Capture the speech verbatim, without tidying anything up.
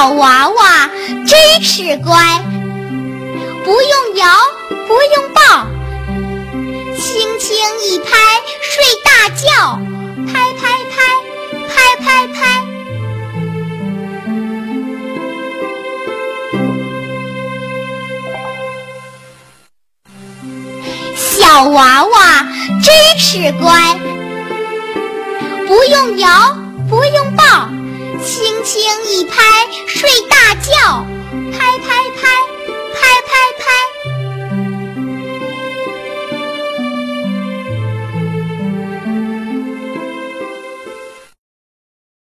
小娃娃真是乖，不用摇，不用抱，轻轻一拍睡大觉，拍拍拍，拍拍拍。小娃娃真是乖，不用摇，不用抱，轻轻一拍睡大觉，拍拍